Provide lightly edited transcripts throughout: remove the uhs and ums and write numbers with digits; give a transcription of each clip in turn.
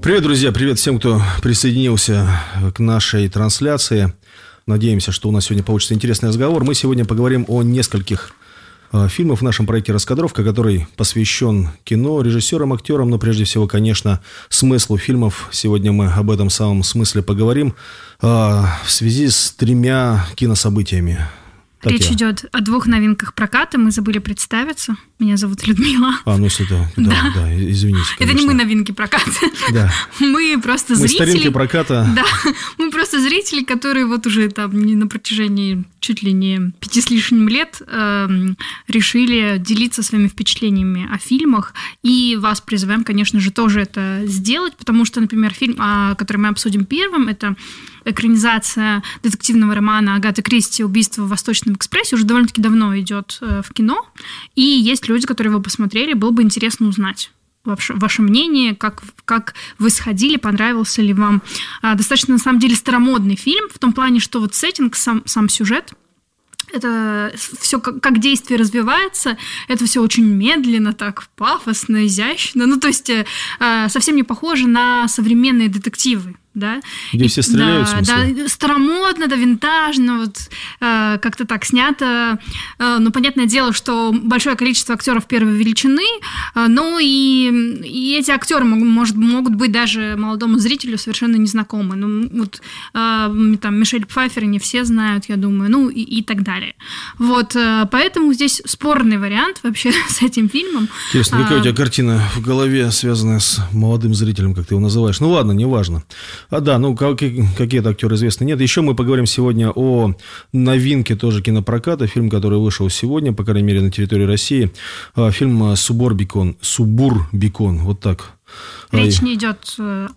Привет, друзья, привет всем, кто присоединился к нашей трансляции. Надеемся, что у нас сегодня получится интересный разговор. Мы сегодня поговорим о нескольких фильмах в нашем проекте «Раскадровка», который посвящен кино, режиссерам, актерам, но прежде всего, конечно, смыслу фильмов. Сегодня мы об этом самом смысле поговорим в связи с 3 кинособытиями. Речь идет о 2 новинках проката. Мы забыли представиться. Меня зовут Людмила. Если это... Да, извините, конечно. Это не мы новинки проката. Да. Мы просто зрители. Мы старинки проката. Да, мы просто зрители, которые вот уже там на протяжении чуть ли не 5 с лишним лет решили делиться своими впечатлениями о фильмах. И вас призываем, конечно же, тоже это сделать, потому что, например, фильм, который мы обсудим первым, это экранизация детективного романа Агаты Кристи «Убийство в Восточном экспрессе», уже довольно-таки давно идет в кино, и есть люди, которые его посмотрели, было бы интересно узнать ваше мнение, как вы сходили, понравился ли вам. Достаточно, на самом деле, старомодный фильм, в том плане, что вот сеттинг, сам сюжет, это все, как действие развивается, это все очень медленно, так пафосно, изящно. То есть совсем не похоже на современные детективы. Да? Где все стреляют, в смысле? Да, старомодно, да, винтажно, вот как-то так снято. Но понятное дело, что большое количество актеров первой величины, но и эти актеры могут быть даже молодому зрителю совершенно незнакомы. Вот там Мишель Пфайффер не все знают, я думаю, и так далее. Вот, поэтому здесь спорный вариант вообще с этим фильмом. Интересно, какая у тебя картина в голове, связанная с молодым зрителем, как ты его называешь? Ладно, неважно. Какие-то актеры известны. Нет, еще мы поговорим сегодня о новинке тоже кинопроката. Фильм, который вышел сегодня, по крайней мере, на территории России. Фильм «Субурбикон». Вот так. Речь не идет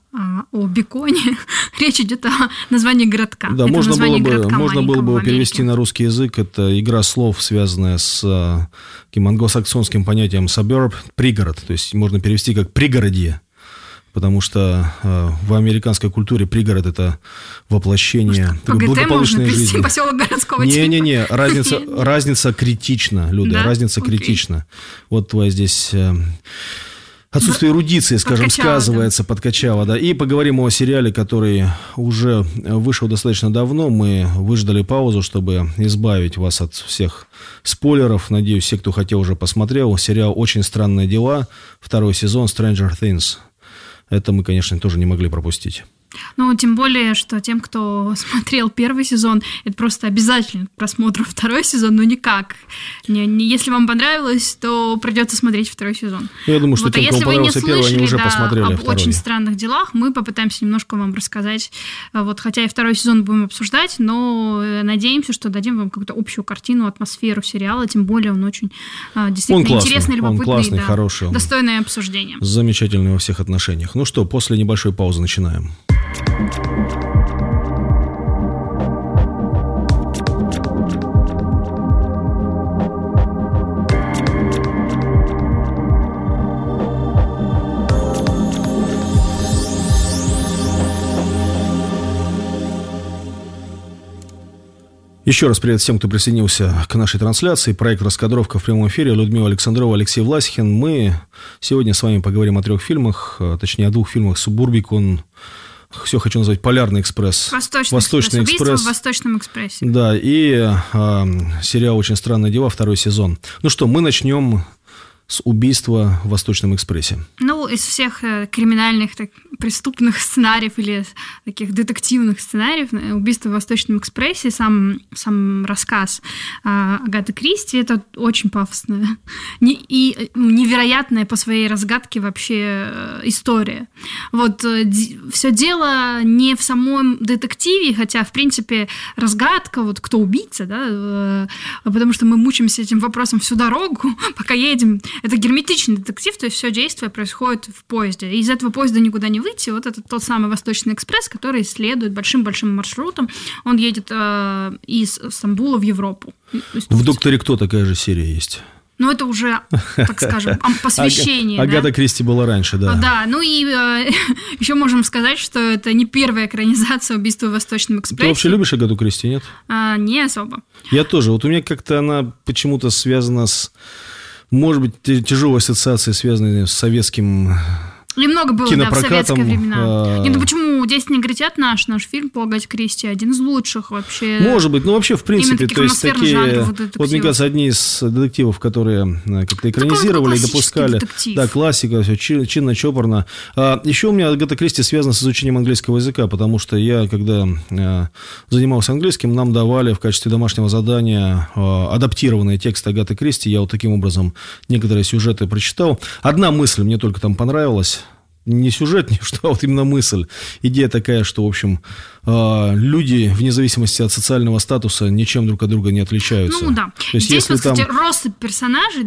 о биконе, речь идет о названии городка. Да, можно было бы перевести на русский язык. Это игра слов, связанная с таким англосаксонским понятием suburb, пригород. То есть можно перевести как «пригородье». Потому что в американской культуре пригород – это воплощение благополучной жизни. Поселок городского типа. Не-не-не, разница критична, Люда, да? Разница критична. Вот твоя здесь отсутствие эрудиции, скажем, сказывается, подкачало. Да. И поговорим о сериале, который уже вышел достаточно давно. Мы выждали паузу, чтобы избавить вас от всех спойлеров. Надеюсь, все, кто хотел, уже посмотрел. Сериал «Очень странные дела», 2 сезон, Stranger Things. Это мы, конечно, тоже не могли пропустить. Тем более, что тем, кто смотрел 1 сезон, это просто обязательно к просмотру 2 сезон, никак. Если вам понравилось, то придется смотреть 2 сезон. Я думаю, что тем, кому понравился 1, они уже посмотрели 2. Об «Очень странных делах» мы попытаемся немножко вам рассказать. Хотя и 2 сезон будем обсуждать, но надеемся, что дадим вам какую-то общую картину, атмосферу сериала, тем более он очень действительно интересный, любопытный, классный, хороший, достойное обсуждение. Замечательный во всех отношениях. Ну что, после небольшой паузы начинаем. Еще раз привет всем, кто присоединился к нашей трансляции. Проект «Раскадровка» в прямом эфире. Людмила Александрова, Алексей Власихин. Мы сегодня с вами поговорим о 3 фильмах, точнее о 2 фильмах. «Субурбикон», все хочу назвать «Полярный экспресс». Восточный экспресс. «Убийство в Восточном экспрессе». Да, и сериал «Очень странные дела», 2 сезон. Ну что, мы начнем с «Убийства в Восточном экспрессе». Из всех криминальных, преступных сценариев или таких детективных сценариев «Убийство в Восточном экспрессе», сам рассказ Агаты Кристи, это очень пафосная и невероятная по своей разгадке вообще история. Все дело не в самом детективе, хотя, в принципе, разгадка, кто убийца, да, потому что мы мучаемся этим вопросом всю дорогу, пока едем. Это герметичный детектив, то есть все действие происходит в поезде. И из этого поезда никуда не выйти. Вот это тот самый Восточный экспресс, который следует большим-большим маршрутом. Он едет из Стамбула в Европу. В «Докторе Кто» такая же серия есть. Это уже, так скажем, посвящение. Агата Кристи была раньше, да. Да, еще можем сказать, что это не первая экранизация «Убийства в Восточном экспрессе». Ты вообще любишь Агату Кристи, нет? Не особо. Я тоже. У меня как-то она почему-то связана с... Может быть, тяжелые ассоциации, связанные с советским И много было, да, в советские времена. Нет, ну почему «10 негритят» наш фильм по Агате Кристи один из лучших вообще. Может быть, но вообще, в принципе, то есть такие, вот мне кажется, одни из детективов, которые как-то экранизировали и допускали. Детектив. Да, классика, все чинно, чопорно. Еще у меня Агата Кристи связана с изучением английского языка, потому что я, когда занимался английским, нам давали в качестве домашнего задания адаптированные тексты Агаты Кристи. Я вот таким образом некоторые сюжеты прочитал. Одна мысль мне только там понравилась. Не сюжет, не что, а вот именно мысль. Идея такая, что, в общем, люди, вне зависимости от социального статуса, ничем друг от друга не отличаются. Ну да. То есть, здесь, если вот, кстати, россыпь персонажей,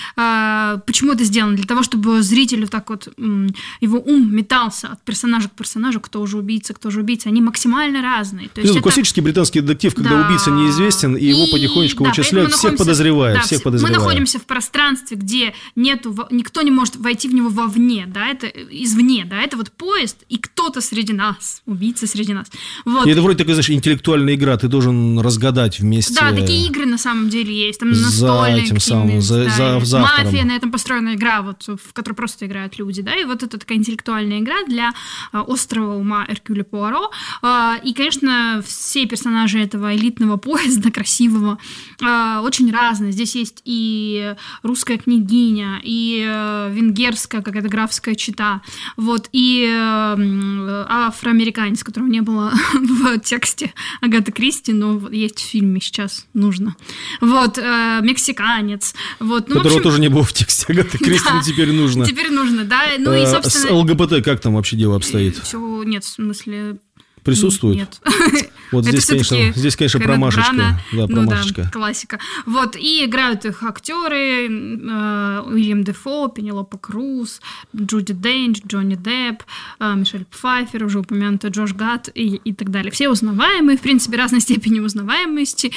да, почему это сделано? Для того, чтобы зрителю так вот, его ум метался от персонажа к персонажу, кто же убийца, они максимально разные. То есть это классический британский детектив, когда убийца неизвестен, и его потихонечку вычисляют, всех подозревают, Мы находимся в пространстве, где никто не может войти в него вовне, да, это извне, да, это вот поезд, и кто-то среди нас, убийца среди нас. Вот. И это вроде такая, знаешь, интеллектуальная игра, ты должен разгадать вместе. Да, такие игры на самом деле есть, там настольные какие-нибудь, мафия, на этом построена игра, вот, в которой просто играют люди, да, и вот это такая интеллектуальная игра для острого ума Эркюля Пуаро, и, конечно, все персонажи этого элитного поезда, красивого, очень разные. Здесь есть и русская княгиня, и венгерская какая-то графская чета, вот, и афроамериканец, которого не было в тексте Агаты Кристи, но есть в фильме, сейчас нужно. Вот, мексиканец. Вот, ну, которого в общем, тоже не было в тексте Агаты Кристи, да, но теперь нужно. Теперь нужно, да. Ну и, собственно... С ЛГБТ как там вообще дело обстоит? Все, нет, в смысле... Присутствует? Нет. Вот здесь, конечно, промашечка. Да, промашечка. Ну, да, классика. Вот, и играют их актеры: Уильям Дефо, Пенелопа Круз, Джуди Денч, Джонни Депп, Мишель Пфайффер, уже упомянутый Джош Гад и так далее. Все узнаваемые, в принципе, разной степени узнаваемости.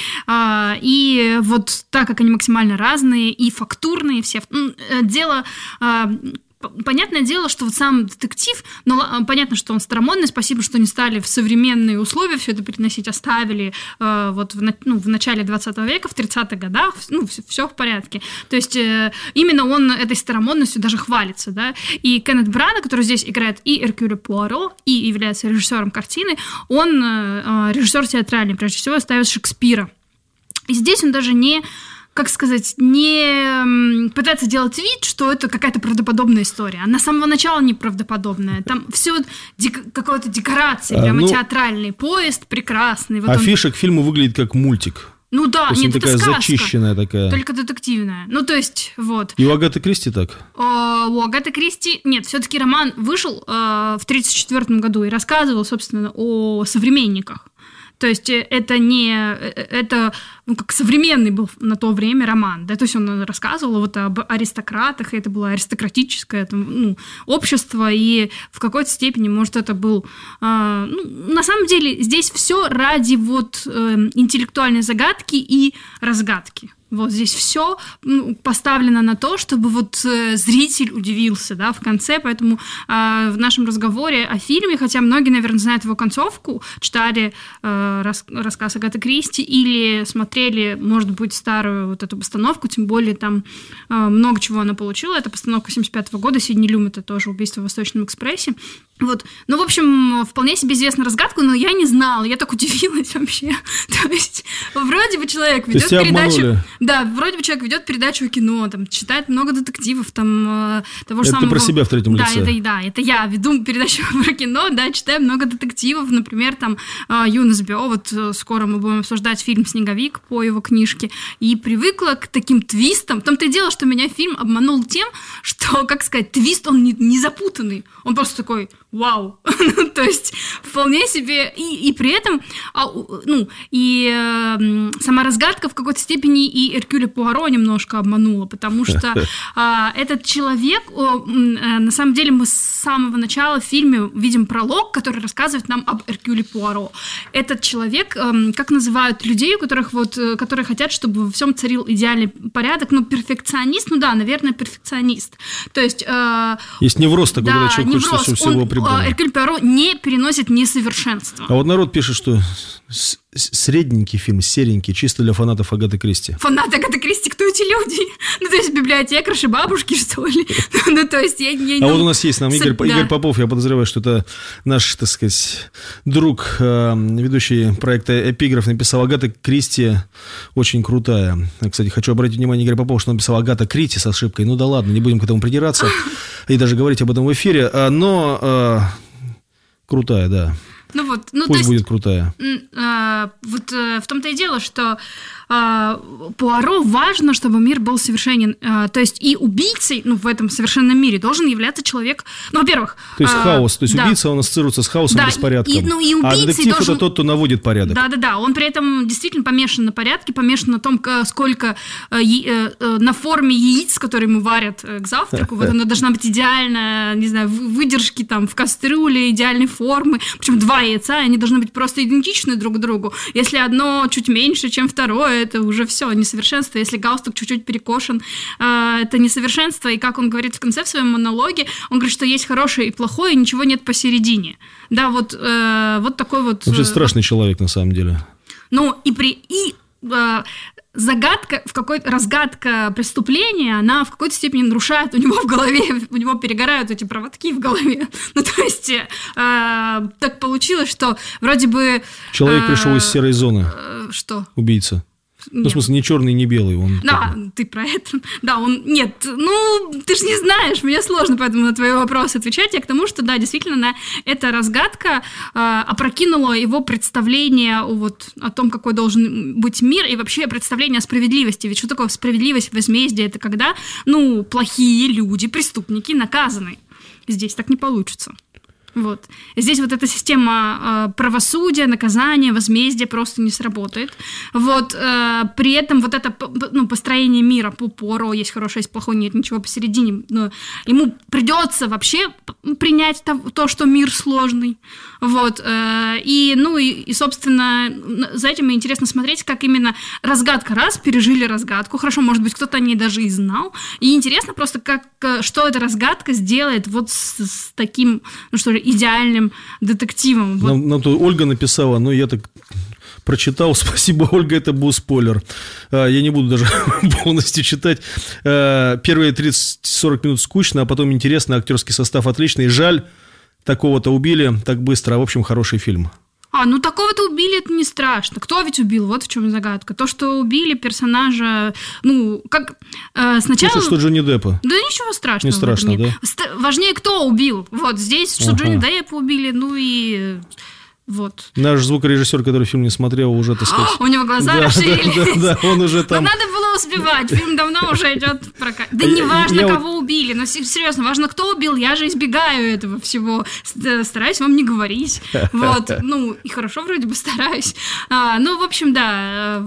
И вот так как они максимально разные и фактурные все, дело... Понятное дело, что вот сам детектив, но понятно, что он старомодный, спасибо, что не стали в современные условия все это переносить, оставили вот в начале 20 века, в 30-х годах, все в порядке. То есть именно он этой старомодностью даже хвалится, да. И Кеннет Брана, который здесь играет и Эркюля Пуаро, и является режиссером картины, он режиссер театральный, прежде всего ставит Шекспира. И здесь он даже не пытается делать вид, что это какая-то правдоподобная история. Она с самого начала неправдоподобная. Там все какая-то декорация, прямо театральный поезд прекрасный. Вот афиша к фильму выглядит как мультик. Ну да, нет, это такая сказка, зачищенная такая. Только детективная. Ну, то есть, вот. И у Агаты Кристи так? У Агаты Кристи... Нет, все-таки роман вышел в 1934 году и рассказывал, собственно, о современниках. То есть это как современный был на то время роман, да, то есть он рассказывал вот об аристократах, и это было аристократическое общество, и в какой-то степени, может, это был... на самом деле здесь все ради вот интеллектуальной загадки и разгадки. Вот здесь все поставлено на то, чтобы вот зритель удивился, да, в конце, поэтому в нашем разговоре о фильме, хотя многие, наверное, знают его концовку, читали рассказ Агаты Кристи или смотрели, может быть, старую вот эту постановку, тем более там много чего она получила, это постановка 1975 года, Сидни Люм, это тоже «Убийство в Восточном экспрессе». Вот. Ну, в общем, вполне себе известна разгадка, но я не знала, я так удивилась вообще. То есть, вроде бы человек ведет передачу... Да, вроде бы человек ведет передачу о кино, там, читает много детективов, там, того же самого... Это про себя в третьем лице. Это я веду передачу про кино, да, читаю много детективов, например, там, Юнас Бё, вот скоро мы будем обсуждать фильм «Снеговик» по его книжке, и привыкла к таким твистам. В том-то и дело, что меня фильм обманул тем, что, как сказать, твист, он не запутанный, он просто такой... Вау! То есть вполне себе... И при этом... сама разгадка в какой-то степени и Эркюля Пуаро немножко обманула, потому что этот человек... на самом деле мы с самого начала в фильме видим пролог, который рассказывает нам об Эркюле Пуаро. Этот человек, как называют людей, которые хотят, чтобы во всем царил идеальный порядок, перфекционист, наверное, перфекционист. То есть... Есть невроз такой, когда человек хочет, чтобы все было прибрано. Эркюль Пуаро не переносит несовершенства. А вот народ пишет, что средненький фильм, серенький, чисто для фанатов Агаты Кристи. Фанаты Агаты Кристи, кто эти люди? Ну, то есть библиотекарши, бабушки, что ли? Ну, то есть я не... А вот у нас есть Игорь Попов, я подозреваю, что это наш, так сказать, друг, ведущий проекта «Эпиграф», написал: Агата Кристи очень крутая. Кстати, хочу обратить внимание Игоря Попова, что он написал Агата Крити с ошибкой. Ну да ладно, не будем к этому придираться и даже говорить об этом в эфире, но крутая, да. Ну вот, пусть будет крутая. Вот в том-то и дело, что Пуаро важно, чтобы мир был совершенен. То есть и убийцей, в этом совершенном мире должен являться человек, во-первых... То есть хаос, то есть убийца, он ассоциируется с хаосом, беспорядком. А детектив это тот, кто наводит порядок. Да, он при этом действительно помешан на порядке, помешан на том, сколько на форме яиц, которые ему варят к завтраку. Вот она должна быть идеальная, не знаю, выдержки там в кастрюле, идеальной формы. Причем 2 яйца, они должны быть просто идентичны друг другу. Если одно чуть меньше, чем второе, это уже все несовершенство. Если галстук чуть-чуть перекошен, это несовершенство. И как он говорит в конце в своем монологе, он говорит, что есть хорошее и плохое, и ничего нет посередине. Да, вот такой вот... Вообще страшный человек на самом деле. Разгадка преступления, она в какой-то степени нарушает у него в голове, у него перегорают эти проводки в голове. Ну, то есть, так получилось, что вроде бы... Человек пришел из серой зоны. Что? Убийца. Ну, в смысле, не черный, не белый. Ты про это. Да, Нет, ты же не знаешь, мне сложно поэтому на твои вопросы отвечать. Я к тому, что, да, действительно, эта разгадка опрокинула его представление о том, какой должен быть мир, и вообще представление о справедливости. Ведь что такое справедливость, возмездие? Это когда, плохие люди, преступники наказаны. Здесь так не получится. Вот. Здесь вот эта система правосудия, наказания, возмездия просто не сработает. Вот. При этом вот это построение мира по Пуаро, есть хорошее, есть плохое, нет ничего посередине. Но ему придется вообще принять то, что мир сложный. Вот. И, собственно, за этим интересно смотреть, как именно разгадка пережили разгадку. Хорошо, может быть, кто-то о ней даже и знал. И интересно просто, что эта разгадка сделает вот с таким, идеальным детективом. Нам тут Ольга написала, я так прочитал, спасибо, Ольга, это был спойлер. Я не буду даже полностью читать. Первые 30-40 минут скучно, а потом интересно, актерский состав отличный. Жаль, такого-то убили так быстро, в общем, хороший фильм. Такого-то убили, это не страшно. Кто ведь убил? Вот в чем загадка. То, что убили персонажа, сначала... Слушай, что Джонни Деппа. Да ничего страшного. Не страшно, да? Важнее, кто убил. Вот здесь, что Джонни Деппа убили, и... Вот. Наш звукорежиссер, который фильм не смотрел, уже, так сказать... У него глаза расширились. Да, он уже там... Надо было успевать, фильм давно уже идет в прокат. Да не важно, кого убили, но серьезно, важно, кто убил, я же избегаю этого всего, стараюсь вам не говорить. Вот, и хорошо вроде бы стараюсь. В общем, да,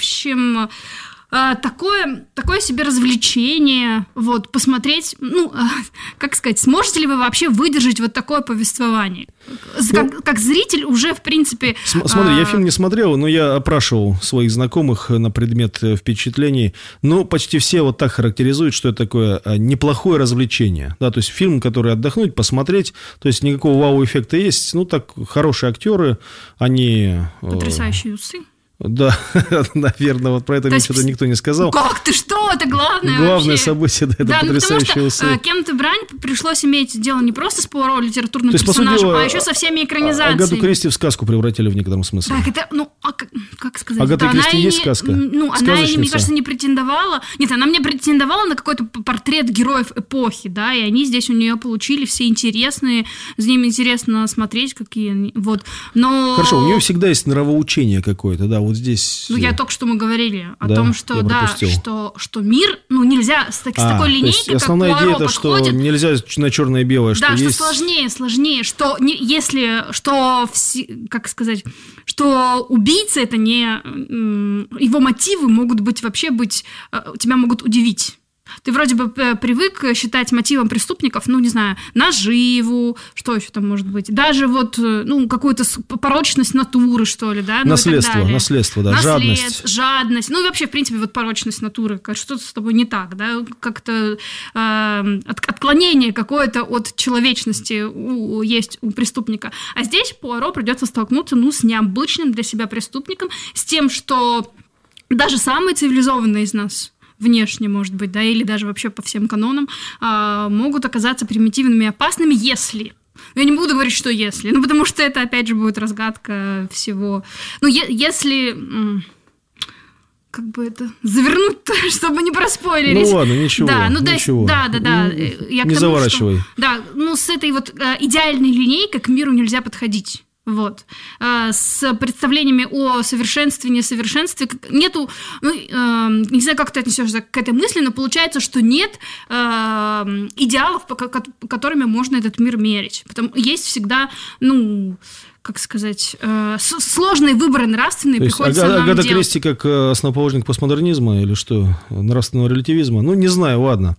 такое себе развлечение, посмотреть, как сказать, сможете ли вы вообще выдержать вот такое повествование? Как зритель уже, в принципе... Смотри, я фильм не смотрел, но я опрашивал своих знакомых на предмет впечатлений, почти все вот так характеризуют, что это такое неплохое развлечение, да, то есть фильм, который отдохнуть, посмотреть, то есть никакого вау-эффекта есть, так, хорошие актеры, они... Потрясающие усы. Да, наверное, вот про это мне что-то никто не сказал. Как ты что? Это главное вообще. Событие, да, это потрясающие усы. Кеннету Брани пришлось иметь дело не просто с Пуаро литературным персонажем, а еще со всеми экранизациями. Агату Кристи в сказку превратили в некотором смысле. Так, это, как сказать? Агата Кристи есть сказка? Она, мне кажется, не претендовала. Нет, она мне претендовала на какой-то портрет героев эпохи, да, и они здесь у нее получили все интересные, с ними интересно смотреть, какие они, вот. Но... Хорошо, у нее всегда есть нравоучение какое-то, да, вот здесь... я только что мы говорили о том, что, что мир, нельзя с такой линейкой, как основная Пуаро идея это, подходит... что нельзя на черное-белое, что есть... есть... Да, что сложнее, что как сказать, что убийца это не... Его мотивы могут быть, тебя могут удивить. Ты вроде бы привык считать мотивом преступников, не знаю, наживу, что еще там может быть, даже вот, какую-то порочность натуры, что ли, да? Наследство, да, жадность, и вообще, в принципе, вот порочность натуры, что-то с тобой не так, да, как-то отклонение какое-то от человечности есть у преступника. А здесь Пуаро придется столкнуться, с необычным для себя преступником, с тем, что даже самые цивилизованные из нас внешне, может быть, да, или даже вообще по всем канонам, могут оказаться примитивными и опасными, если... Я не буду говорить, что если, потому что это, опять же, будет разгадка всего. Если... Как бы это завернуть-то, чтобы не проспойлерить. Ладно, ничего. Да, ничего. Да. Я не заворачивай. С этой вот идеальной линейкой к миру нельзя подходить. Вот. С представлениями о совершенстве, несовершенстве нету, не знаю, как ты отнесешься к этой мысли, но получается, что нет идеалов, которыми можно этот мир мерить. Есть всегда, как сказать, сложные выборы нравственные. Приходится нам Агата делать. Кристи как основоположник постмодернизма или что, нравственного релятивизма? Не знаю, ладно.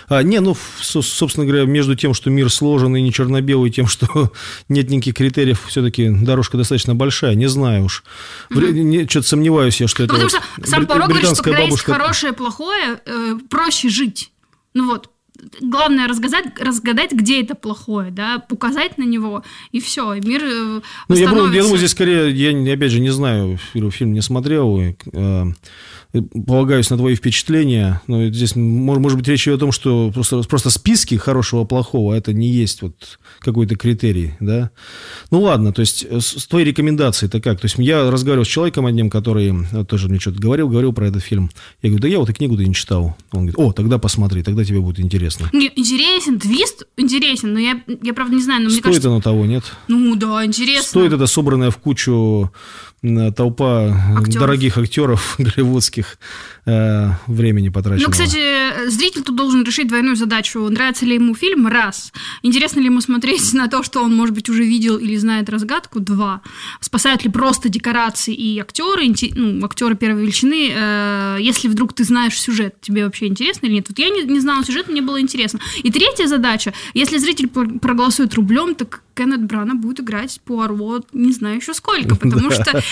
Собственно говоря, между тем, что мир сложен и не черно-белый, и тем, что нет никаких критериев, все-таки дорожка достаточно большая, не знаю уж. Что-то сомневаюсь я, что это потому что сам Пуаро говорит, что когда бабушка... есть хорошее, плохое, проще жить. Главное разгадать, где это плохое, да, указать на него, и все, и мир восстановится. Я думаю, здесь скорее, я опять же не знаю, фильм не смотрел, полагаюсь на твои впечатления, но здесь может быть речь идет о том, что просто списки хорошего-плохого, это не есть вот какой-то критерий, да. Ладно, то есть твои рекомендации-то как? То есть я разговаривал с человеком одним, который тоже мне что-то говорил про этот фильм. Я говорю, да я вот и книгу-то не читал. Он говорит, тогда посмотри, тогда тебе будет интересно. Интересен, твист интересен, но я правда не знаю, но мне кажется... Стоит оно того, нет? Да, интересно. Стоит это собранная в кучу толпа дорогих актеров голливудских времени потраченного. Кстати, зритель тут должен решить двойную задачу. Нравится ли ему фильм? Раз. Интересно ли ему смотреть на то, что он, может быть, уже видел или знает разгадку? Два. Спасают ли просто декорации и актеры, актеры первой величины? Если вдруг ты знаешь сюжет, тебе вообще интересно или нет? Вот я не знала сюжет, мне было интересно. И третья задача. Если зритель проголосует рублем, так Кеннет Брана будет играть Пуаро не знаю еще сколько, потому что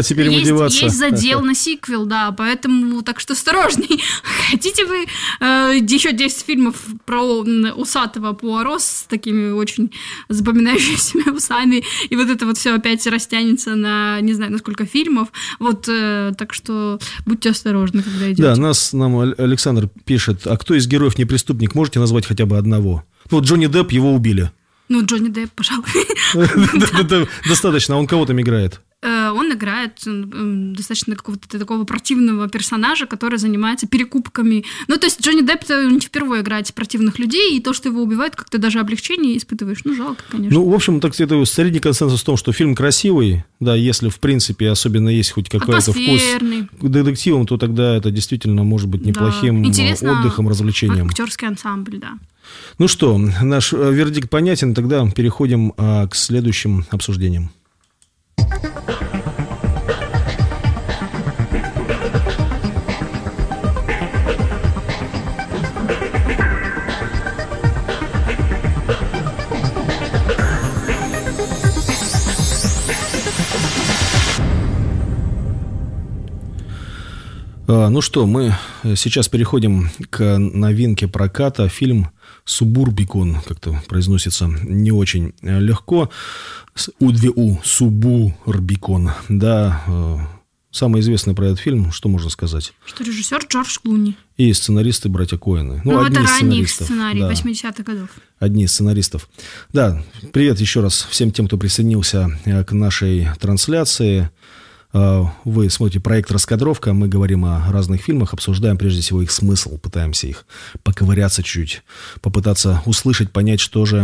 есть задел на сиквел, да, поэтому так что осторожней. Хотите вы еще 10 фильмов про усатого Пуаро с такими очень запоминающимися усами, и вот это вот все опять растянется на не знаю на сколько фильмов, так что будьте осторожны, когда идете. Да, нам Александр пишет, а кто из героев не преступник, можете назвать хотя бы одного? Джонни Депп, его убили. Джонни Депп, пожалуй. Достаточно, он кого там играет? Он играет достаточно какого-то такого противного персонажа, который занимается перекупками. То есть Джонни Депп не впервые играет противных людей, и то, что его убивают, как-то даже облегчение испытываешь. Жалко, конечно. В общем, так это средний консенсус в том, что фильм красивый, да, если, в принципе, особенно есть хоть какой-то вкус к детективам, то тогда это действительно может быть неплохим отдыхом, развлечением. Актерский ансамбль, да. Что, наш вердикт понятен, тогда переходим к следующим обсуждениям. Мы сейчас переходим к новинке проката. Фильм «Субурбикон», как-то произносится не очень легко. У2У, «Субурбикон». Да, самый известный про этот фильм, что можно сказать? Что режиссер Джордж Клуни. И сценаристы братья Коэны. Это ранний сценарий, 80-х годов. Одни из сценаристов. Да, привет еще раз всем тем, кто присоединился к нашей трансляции. Вы смотрите проект «Раскадровка», мы говорим о разных фильмах, обсуждаем прежде всего их смысл, пытаемся их поковыряться чуть, попытаться услышать, понять, что же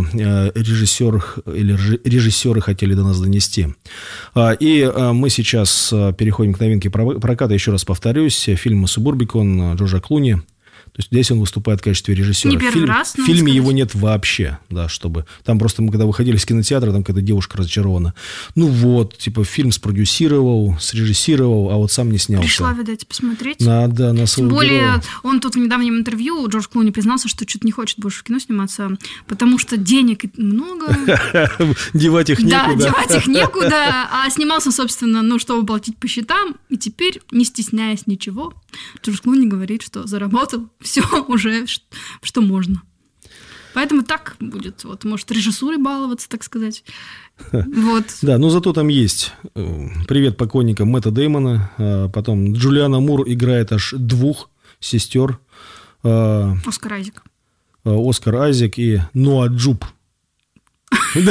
режиссеры хотели до нас донести. И мы сейчас переходим к новинке проката, еще раз повторюсь, фильм «Субурбикон» Джорджа Клуни. То есть здесь он выступает в качестве режиссера. Не первый раз, в фильме его нет вообще, да, чтобы... Там просто мы, когда выходили из кинотеатра, там какая-то девушка разочарована. Ну вот, типа, фильм спродюсировал, срежиссировал, а вот сам не снялся. Пришла, видать, посмотреть. Надо, на своего Тем более, героя. он тут в недавнем интервью, Джордж Клуни признался, что что-то не хочет больше в кино сниматься, потому что денег много. Девать их некуда. Да, девать их некуда. А снимался, собственно, чтобы платить по счетам, и теперь, не стесняясь ничего, Джордж Клуни говорит, что заработал все уже, что можно. Поэтому так будет. Вот, может, режиссурой баловаться, так сказать. Вот. Да, но зато там есть привет покойникам Мэтта Дэймона, потом Джулиана Мур играет аж 2 сестер. Оскар Айзек. Оскар Айзек и Ноа Джуб. Все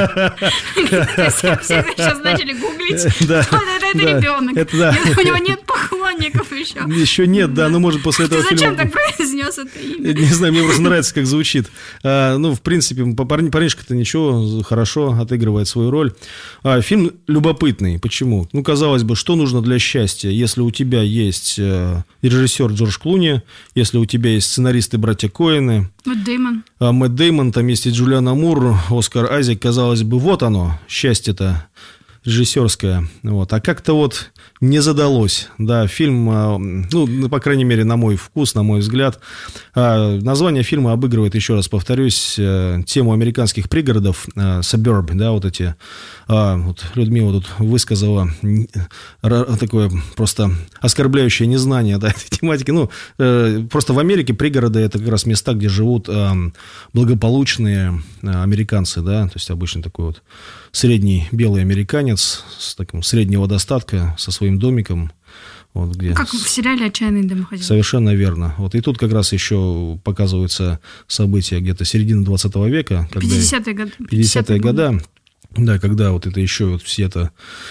сейчас начали гуглить. Это ребенок. У него нет поклонников еще. Еще нет, да, но может после этого фильма... Ты зачем так произнес это имя? Не знаю, мне просто нравится, как звучит. Ну, в принципе, парнишка-то ничего, хорошо отыгрывает свою роль. Фильм любопытный. Почему? Ну, казалось бы, что нужно для счастья, если у тебя есть режиссер Джордж Клуни, если у тебя есть сценаристы братья Коэны, Мэтт Дэймон, там есть и Джулиана Мур, Оскар Айзек, казалось бы, вот оно, счастье-то режиссерское. Вот. А как-то вот не задалось. Да, фильм, ну, по крайней мере, на мой вкус, на мой взгляд, название фильма обыгрывает, еще раз повторюсь, тему американских пригородов, suburb, да, вот эти, вот Людмила тут высказала такое просто оскорбляющее незнание, да, этой тематики. Ну, просто в Америке пригороды — это как раз места, где живут благополучные американцы, да, то есть обычно такой вот средний белый американец с таким среднего достатка, со своим домиком. Вот, где... Как в сериале «Отчаянные домохозяйки». Совершенно верно. Вот, и тут как раз еще показываются события где-то середины 20 века. 50-е годы. 50-е годы. Да, когда вот это еще вот все это...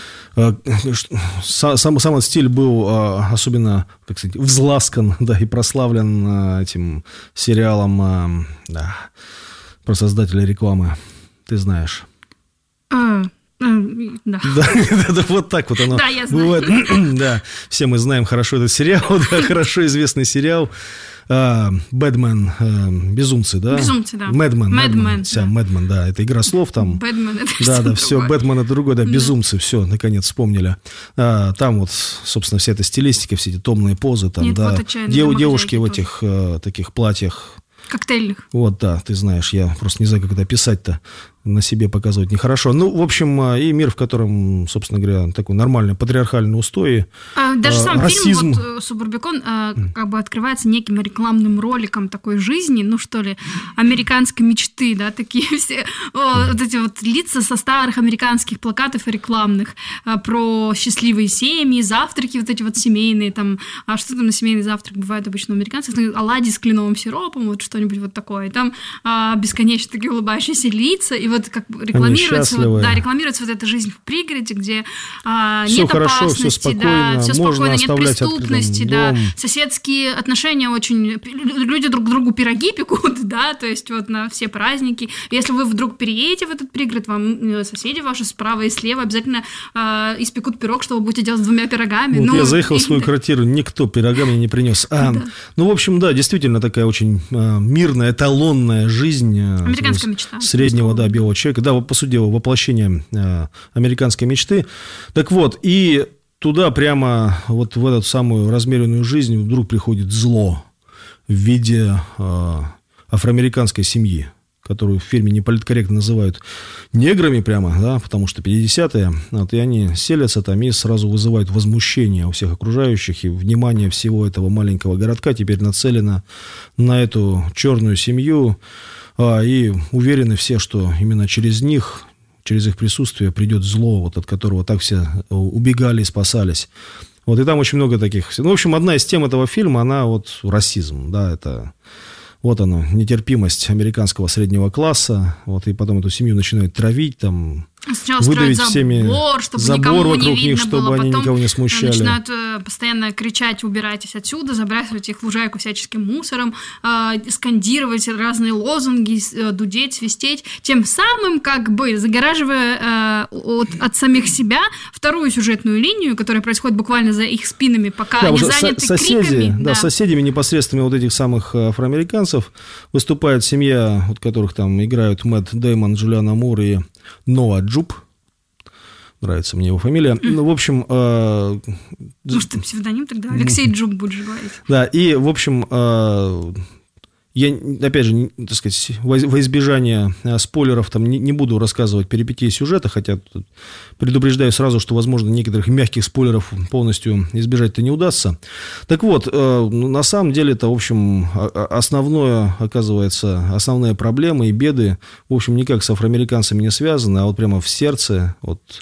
Сам этот стиль был особенно, как сказать, взласкан, да, и прославлен этим сериалом, да, про создателя рекламы. Ты знаешь. Да. Да, вот так вот оно бывает. Да, все мы знаем хорошо этот сериал, да, хорошо известный сериал. Бэдмен, безумцы, да? Безумцы, да. Мэдмен, да, это игра слов там. Бэтмен, это да, все, Бэтмен это другое, да, безумцы, все, наконец вспомнили. Там вот, собственно, вся эта стилистика, все эти томные позы, там, нет, да, вот девушки в этих таких платьях. Коктейльных. Вот, да, ты знаешь, я просто не знаю, как это писать-то, на себе показывать нехорошо. Ну, в общем, и мир, в котором, собственно говоря, такой нормальный патриархальный устой, даже сам расизм. Фильм, вот, «Субурбикон», как бы открывается неким рекламным роликом такой жизни, ну, что ли, американской мечты, да, такие все, вот эти вот лица со старых американских плакатов и рекламных про счастливые семьи, завтраки вот эти вот семейные, там, что там на семейный завтрак бывает обычно у американцев, оладьи с кленовым сиропом, вот что-нибудь вот такое, и там бесконечно такие улыбающиеся лица, и вот как рекламируется, рекламируется вот эта жизнь в пригороде, где нет хорошо, опасности, все спокойно, все спокойно, нет преступности, да, соседские отношения очень, люди друг другу пироги пекут, да, то есть вот на все праздники. Если вы вдруг переедете в этот пригород, вам соседи ваши справа и слева обязательно испекут пирог, что вы будете делать с 2 пирогами. Вот я заехал в свою квартиру, никто пирога мне не принес. Ну, в общем, да, действительно такая очень мирная, эталонная жизнь американская мечта среднего, да, белого человека, да, по сути дела, воплощение американской мечты. Так вот, и туда прямо вот в эту самую размеренную жизнь вдруг приходит зло в виде афроамериканской семьи, которую в фильме неполиткорректно называют неграми прямо, да, потому что 50-е, вот, и они селятся там и сразу вызывают возмущение у всех окружающих, и внимание всего этого маленького городка теперь нацелено на эту черную семью, и уверены все, что именно через них, через их присутствие придет зло, вот, от которого так все убегали и спасались. Вот, и там очень много таких. Ну, в общем, одна из тем этого фильма, она вот расизм, да, это вот оно, нетерпимость американского среднего класса, вот, и потом эту семью начинают травить, там... сначала строят забор, чтобы никому не видно них, чтобы было. Они потом никого не смущали. Начинают постоянно кричать: убирайтесь отсюда, забрасывать их в лужайку всяческим мусором, скандировать разные лозунги, дудеть, свистеть, тем самым как бы загораживая от самих себя вторую сюжетную линию, которая происходит буквально за их спинами, пока они заняты криками. Да, соседями непосредственными вот этих самых афроамериканцев выступает семья, от которых там играют Мэтт Дэймон, Джулиана Мур и Ноа Джуб. Нравится мне его фамилия. Ну, в общем... Может, ты псевдоним тогда? Алексей Джуб будешь говорить. Да, и, в общем... Я, опять же, так сказать, во избежание спойлеров там не буду рассказывать перипетии сюжета, хотя предупреждаю сразу, что, возможно, некоторых мягких спойлеров полностью избежать-то не удастся. Так вот, на самом деле это, в общем, основные проблемы и беды, в общем, никак с афроамериканцами не связаны, а вот прямо в сердце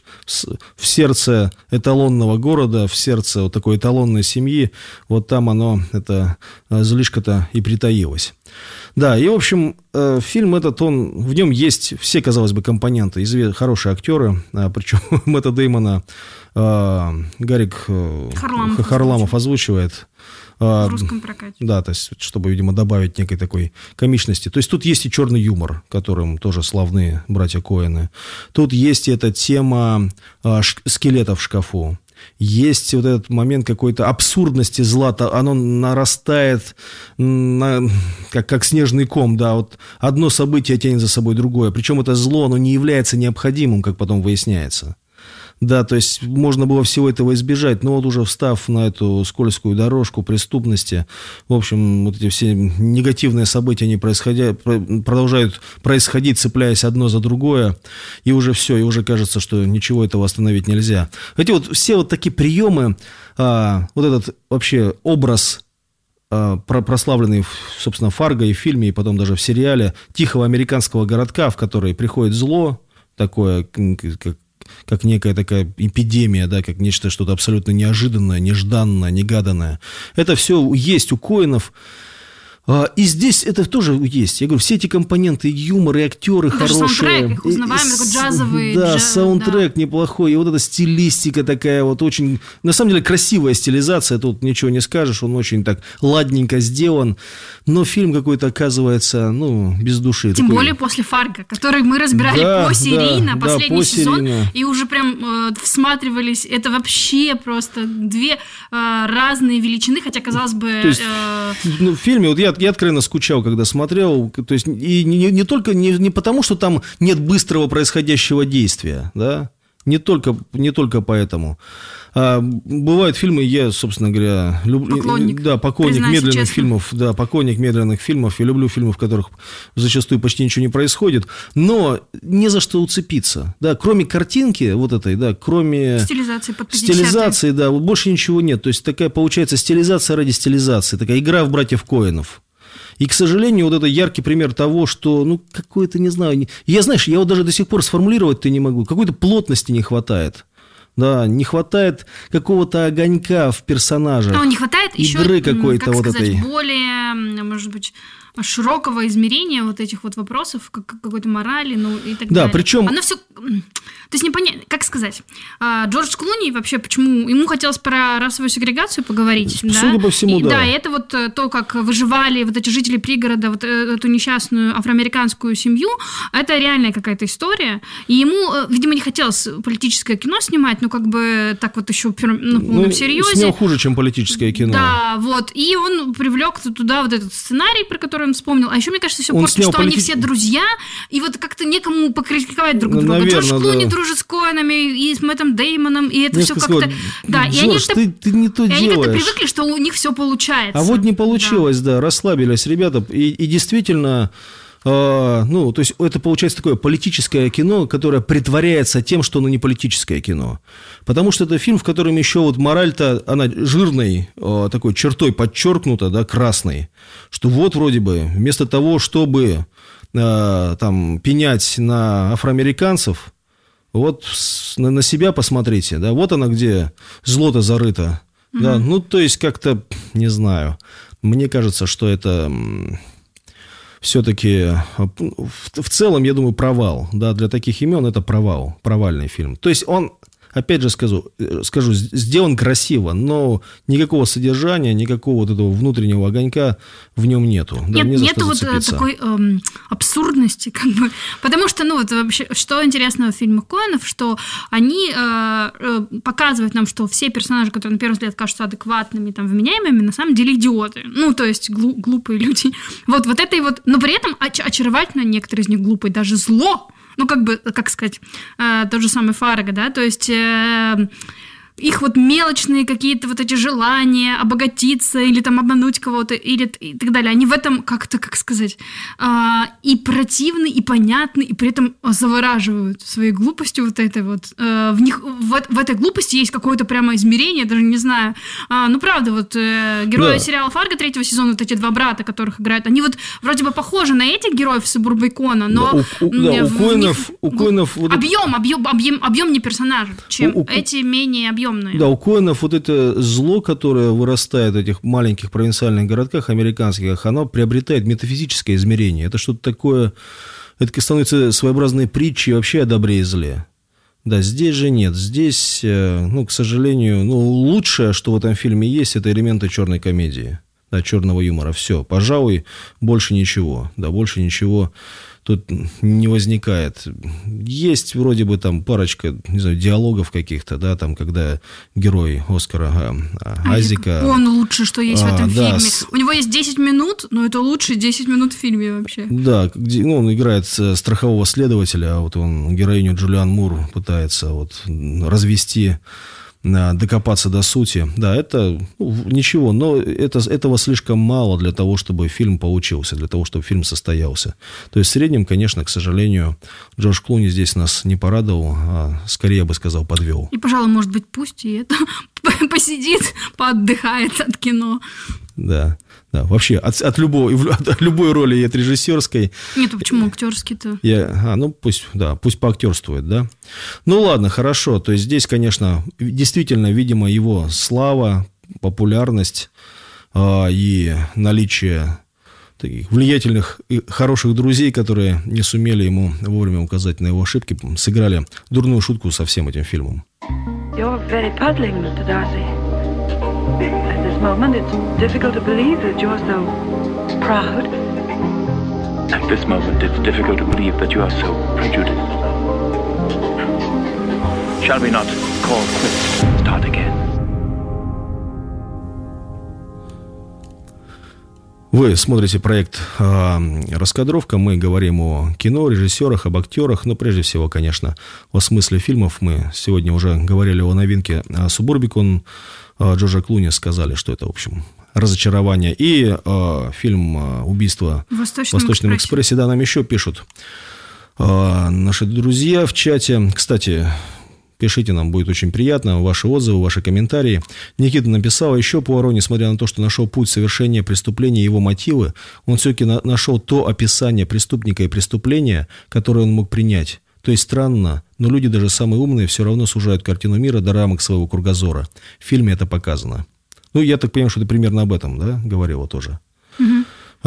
эталонного города, в сердце вот такой эталонной семьи, вот там эта злишка-то и притаилась. Да, и, в общем, фильм этот, в нем есть все, казалось бы, компоненты. Хорошие актеры, причем Мэтта Дэймона Гарик Харламов озвучивает. В русском прокате. Да, то есть, чтобы, видимо, добавить некой такой комичности. То есть, тут есть и черный юмор, которым тоже славны братья Коэны. Тут есть и эта тема скелета в шкафу. Есть вот этот момент какой-то абсурдности зла, оно нарастает как снежный ком, да, вот одно событие тянет за собой другое, причем это зло, оно не является необходимым, как потом выясняется. Да, то есть можно было всего этого избежать, но вот уже встав на эту скользкую дорожку преступности, в общем, вот эти все негативные события, они продолжают происходить, цепляясь одно за другое, и уже все, и уже кажется, что ничего этого остановить нельзя. Эти вот все вот такие приемы, вот этот вообще образ, прославленный, собственно, Фарго и в фильме, и потом даже в сериале, тихого американского городка, в который приходит зло, такое, как некая такая эпидемия, да, как нечто, что-то абсолютно неожиданное, нежданное, негаданное. Это все есть у Коэнов. И здесь это тоже есть. Я говорю, все эти компоненты, и юмор, и актеры даже хорошие. Саундтрек, их узнаваемый, такой джазовый. Да, саундтрек неплохой. И вот эта стилистика такая вот очень... На самом деле красивая стилизация, тут ничего не скажешь. Он очень так ладненько сделан. Но фильм какой-то оказывается, без души. Тем более после «Фарго», который мы разбирали посерийно, последний сезон. И уже прям всматривались. Это вообще просто две разные величины. Хотя, казалось бы... То есть, в фильме, вот я откровенно скучал, когда смотрел, то есть и не только не потому, что там нет быстрого происходящего действия, да, не только поэтому. Бывают фильмы, я, собственно говоря, люблю, поклонник медленных фильмов, поклонник медленных фильмов, я люблю фильмы, в которых зачастую почти ничего не происходит, но не за что уцепиться, да, кроме картинки вот этой, да, кроме стилизации, да, вот больше ничего нет, то есть такая получается стилизация ради стилизации, такая игра в братьев Коэнов. И, к сожалению, вот это яркий пример того, что, какой-то, не знаю, я вот даже до сих пор сформулировать-то не могу, какой-то плотности не хватает. Да, не хватает какого-то огонька в персонаже. Не хватает игры еще, какой-то как вот сказать, этой. более, может быть, широкого измерения вот этих вот вопросов, какой-то морали, и так далее. Да, причем... Оно все... То есть непонятно, как сказать. Джордж Клуни вообще, почему... Ему хотелось про расовую сегрегацию поговорить. Судя по всему, да. Да, и это вот то, как выживали вот эти жители пригорода, вот эту несчастную афроамериканскую семью, это реальная какая-то история. И ему, видимо, не хотелось политическое кино снимать, как бы так вот еще на полном серьезе. Снял хуже, чем политическое кино. Да, вот. И он привлек туда вот этот сценарий, про который он вспомнил. А еще, мне кажется, все портит, что они все друзья, и вот как-то некому покритиковать друг друга. Наверное, Джордж Клуни дружит с Коэнами и с Мэттом Дэймоном, и это все как-то... Да, Джордж, и они ты не то делаешь. И они как-то привыкли, что у них все получается. А вот не получилось, да, расслабились ребята. И действительно... то есть это получается такое политическое кино, которое притворяется тем, что оно не политическое кино. Потому что это фильм, в котором еще вот мораль-то, она жирной такой чертой подчеркнута, да, красной, что вот вроде бы вместо того, чтобы там пенять на афроамериканцев, вот на себя посмотрите, да, вот она где зло-то зарыто. Да, то есть как-то, не знаю, мне кажется, что это... все-таки в целом, я думаю, провал. Да, для таких имен это провал, провальный фильм. То есть он, опять же скажу, сделан красиво, но никакого содержания, никакого вот этого внутреннего огонька в нем нету. Да, нету вот такой абсурдности, как бы. Потому что, ну, вот вообще, что интересно в фильмах Коэнов, что они показывают нам, что все персонажи, которые на первый взгляд кажутся адекватными, там, вменяемыми, на самом деле идиоты. Ну, то есть глупые люди. Вот это и вот. Но при этом очаровательно, некоторые из них глупые, даже зло. Ну, как бы, как сказать, тот же самый Фарго, да, то есть их вот мелочные какие-то вот эти желания обогатиться или там обмануть кого-то или и так далее, они в этом как-то, как сказать, и противны, и понятны, и при этом завораживают своей глупостью вот этой вот. В них, в этой глупости есть какое-то прямо измерение, даже не знаю. Ну, правда, вот герои сериала «Фарго» 3-го сезона, вот эти два брата, которых играют, они вот вроде бы похожи на этих героев Сабурбайкона, но у Коэнов вот объем не персонажей, чем эти менее объемные. Да, у Коэнов вот это зло, которое вырастает в этих маленьких провинциальных городках американских, оно приобретает метафизическое измерение. Это что-то такое, это становится своеобразной притчей вообще о добре и зле. Да, здесь же нет. Здесь, ну, к сожалению, лучшее, что в этом фильме есть, это элементы черной комедии, да, черного юмора. Все, пожалуй, больше ничего. Да, больше ничего тут не возникает. Есть вроде бы там парочка, не знаю, диалогов каких-то, да, там, когда герой Оскара Айзека... Он лучше, что есть в этом фильме. У него есть 10 минут, но это лучшие 10 минут в фильме вообще. Да, он играет страхового следователя, а вот он героиню Джулиан Мур пытается вот развести, докопаться до сути. Да, это ничего, но этого слишком мало для того, чтобы фильм получился, для того, чтобы фильм состоялся. То есть в среднем, конечно, к сожалению, Джордж Клуни здесь нас не порадовал, а скорее, я бы сказал, подвел. И, пожалуй, может быть, пусть и это посидит, поотдыхает от кино. Да. Да, вообще, от любой роли, и от режиссерской. Нет, а почему актерский-то? Пусть поактерствует, да. Ну, ладно, хорошо. То есть здесь, конечно, действительно, видимо, его слава, популярность и наличие таких влиятельных и хороших друзей, которые не сумели ему вовремя указать на его ошибки, сыграли дурную шутку со всем этим фильмом. You're very puzzling, Mr. Darcy. At this moment, it's difficult to believe that you're so proud. At this moment, it's difficult to believe that you are so prejudiced. Shall we not call quits and start again? Вы смотрите проект «Раскадровка». Мы говорим о кино, режиссерах, об актерах. Но прежде всего, конечно, о смысле фильмов. Мы сегодня уже говорили о новинке «Субурбикон» Джорджа Клуни. Сказали, что это, в общем, разочарование. И фильм «Убийство в Восточном экспрессе». Да, нам еще пишут наши друзья в чате. Кстати, пишите, нам будет очень приятно, ваши отзывы, ваши комментарии. Никита написал еще Пуаро, несмотря на то, что нашел путь совершения преступления и его мотивы, он все-таки нашел то описание преступника и преступления, которое он мог принять. То есть странно, но люди, даже самые умные, все равно сужают картину мира до рамок своего кругозора. В фильме это показано. Ну, я так понимаю, что ты примерно об этом, да, говорила тоже. Угу.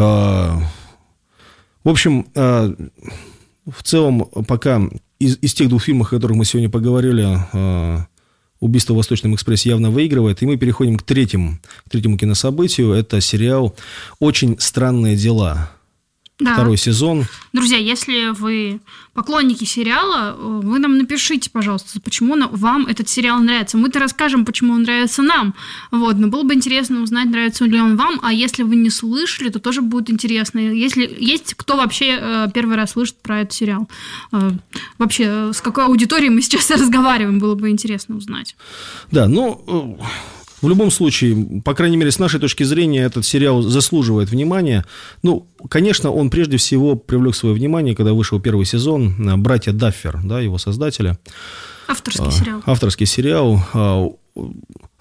В общем, в целом, пока из тех двух фильмов, о которых мы сегодня поговорили, «Убийство в Восточном экспрессе» явно выигрывает. И мы переходим к третьему кинособытию. Это сериал «Очень странные дела». Да. 2 сезон. Друзья, если вы поклонники сериала, вы нам напишите, пожалуйста, почему вам этот сериал нравится. Мы-то расскажем, почему он нравится нам. Вот, но было бы интересно узнать, нравится ли он вам. А если вы не слышали, то тоже будет интересно. Если есть кто вообще первый раз слышит про этот сериал. Вообще, с какой аудиторией мы сейчас разговариваем, было бы интересно узнать. Да, ну... В любом случае, по крайней мере, с нашей точки зрения, этот сериал заслуживает внимания. Ну, конечно, он прежде всего привлек свое внимание, когда вышел 1 сезон, «Братья Даффер», да, его создателя. Авторский сериал. Авторский сериал.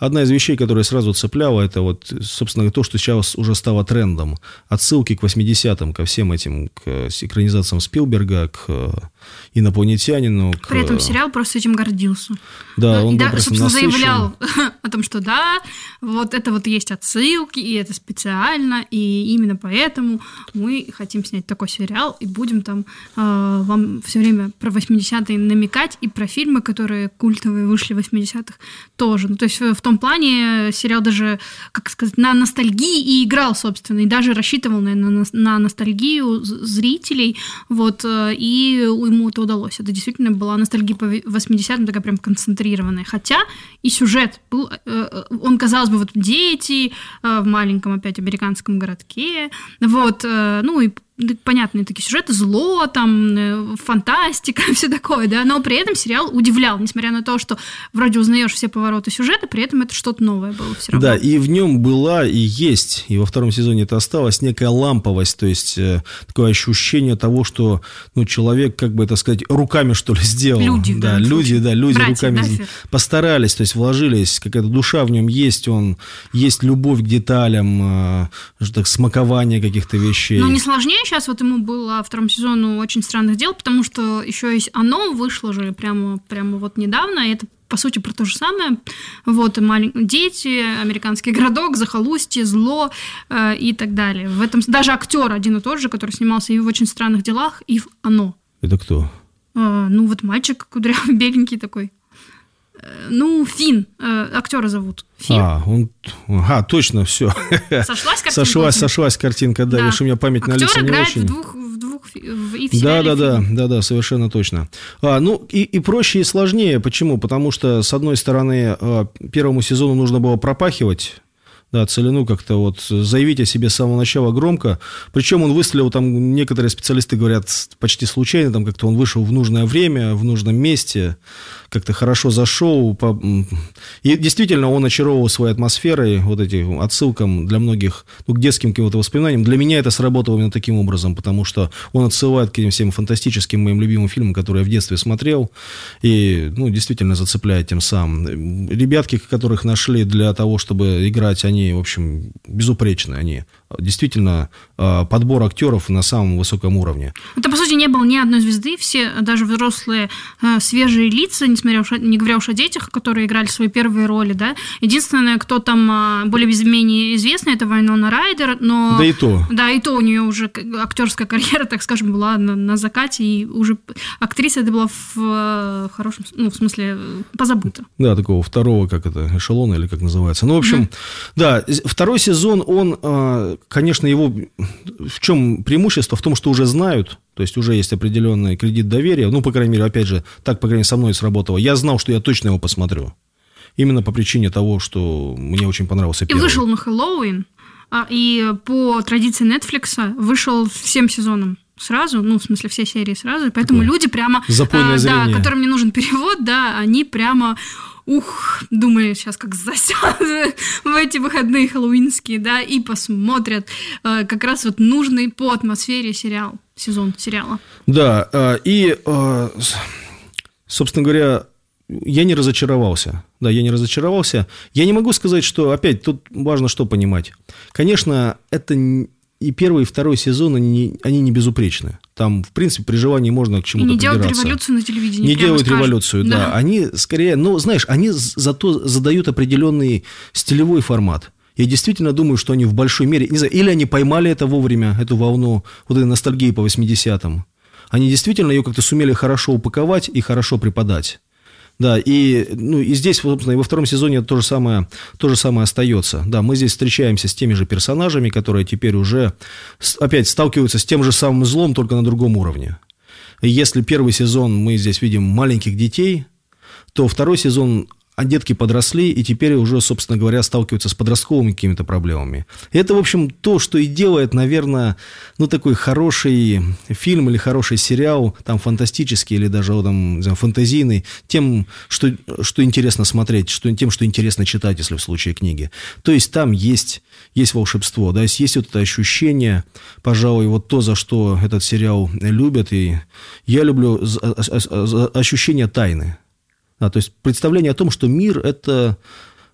одна из вещей, которая сразу цепляла, это вот, собственно, то, что сейчас уже стало трендом. Отсылки к 80-м, ко всем этим, к экранизациям Спилберга, к «Инопланетянину». При этом сериал просто этим гордился. Да, он был просто собственно, насыщен. заявлял о том, что да, вот это вот есть отсылки, и это специально, и именно поэтому мы хотим снять такой сериал, и будем там вам все время про 80-е намекать, и про фильмы, которые культовые вышли в 80-х, тоже. Ну, то есть в том плане сериал даже, как сказать, на ностальгии и играл, собственно, и даже рассчитывал на ностальгию зрителей, вот, и ему это удалось. Это действительно была ностальгия по 80-м, такая прям концентрированная. Хотя и сюжет был, он, казалось бы, вот дети в маленьком опять американском городке, вот, ну и понятные такие сюжеты, зло, там, фантастика, все такое, да, но при этом сериал удивлял, несмотря на то, что вроде узнаешь все повороты сюжета, при этом это что-то новое было все равно. Да, и в нем была и есть, и во втором сезоне это осталось, некая ламповость, то есть такое ощущение того, что, ну, человек, как бы это сказать, руками, что ли, сделал. Люди, да, люди братья, руками Даффи. постарались, то есть вложились, какая-то душа в нем есть, есть любовь к деталям, так, смакование каких-то вещей. Ну, не сложнее сейчас вот ему было второму сезону «Очень странных дел», потому что еще есть «Оно» вышло же прямо вот недавно, и это, по сути, про то же самое. Вот, дети, американский городок, захолустье, зло и так далее. В этом даже актер один и тот же, который снимался и в «Очень странных делах», и в «Оно». Это кто? Ну, вот мальчик кудрявый, беленький такой. Ну, Финн, актера зовут. Финн. Точно, все. Сошлась картинка? Сошлась картинка, да. Видишь, у меня память на лица не очень. Актер играет и в сериале. Да, совершенно точно. Ну, и проще, и сложнее. Почему? Потому что, с одной стороны, первому сезону нужно было пропахивать, да, целину как-то вот заявить о себе с самого начала громко. Причем он выстрелил, там некоторые специалисты говорят, почти случайно, там как-то он вышел в нужное время, в нужном месте, как-то хорошо зашел. И действительно он очаровывал своей атмосферой, вот этим отсылкам для многих, ну, к детским каким-то воспоминаниям. Для меня это сработало именно таким образом, потому что он отсылает к этим всем фантастическим моим любимым фильмам, которые я в детстве смотрел, и, ну, действительно зацепляет тем самым. Ребятки, которых нашли для того, чтобы играть, они, в общем, безупречны. Они действительно подбор актеров на самом высоком уровне. Это, по сути, не было ни одной звезды. Все, даже взрослые, свежие лица, не говоря уж о детях, которые играли свои первые роли, да. Единственное, кто там более-менее известный, это Вайнона Райдер, но... Да и то. Да, и то у нее уже актерская карьера, так скажем, была на закате, и уже актриса это была в хорошем, ну, в смысле, позабыта. Да, такого второго, как это, эшелона, или как называется. Ну, в общем, да, второй сезон, он, конечно, его... В чем преимущество? В том, что уже знают, то есть уже есть определенный кредит доверия. Ну, по крайней мере, опять же, так, по крайней мере, со мной сработало. Я знал, что я точно его посмотрю. Именно по причине того, что мне очень понравился первый. И вышел на Хэллоуин, и по традиции Netflix вышел всем сезонам сразу, ну, в смысле, все серии сразу. Поэтому такое люди прямо... Запойное зрение. Да, которым не нужен перевод, да, они прямо... думали, сейчас как засядут в эти выходные хэллоуинские, да, и посмотрят как раз вот нужный по атмосфере сезон сериала. Да, и, собственно говоря, я не разочаровался. Да, я не разочаровался. Я не могу сказать, что, опять, тут важно что понимать. Конечно, это и первый, и второй сезон, они не безупречны. Там, в принципе, при желании можно к чему-то придираться. И не делают революцию на телевидении. Не делают революцию, да. Они скорее, ну, знаешь, они зато задают определенный стилевой формат. Я действительно думаю, что они в большой мере, не знаю, или они поймали это вовремя, эту волну вот этой ностальгии по 80-м. Они действительно ее как-то сумели хорошо упаковать и хорошо преподать. Да, и здесь, собственно, и во втором сезоне то же самое остается. Да, мы здесь встречаемся с теми же персонажами, которые теперь уже опять сталкиваются с тем же самым злом, только на другом уровне. И если первый сезон мы здесь видим маленьких детей, то второй сезон детки подросли и теперь уже, собственно говоря, сталкиваются с подростковыми какими-то проблемами. И это, в общем, то, что и делает, наверное, такой хороший фильм или хороший сериал, там, фантастический или даже там, фэнтезийный, тем, что интересно смотреть, тем, что интересно читать, если в случае книги. То есть там есть волшебство, да, есть вот это ощущение, пожалуй, вот то, за что этот сериал любят, и я люблю ощущение тайны. То есть представление о том, что мир – это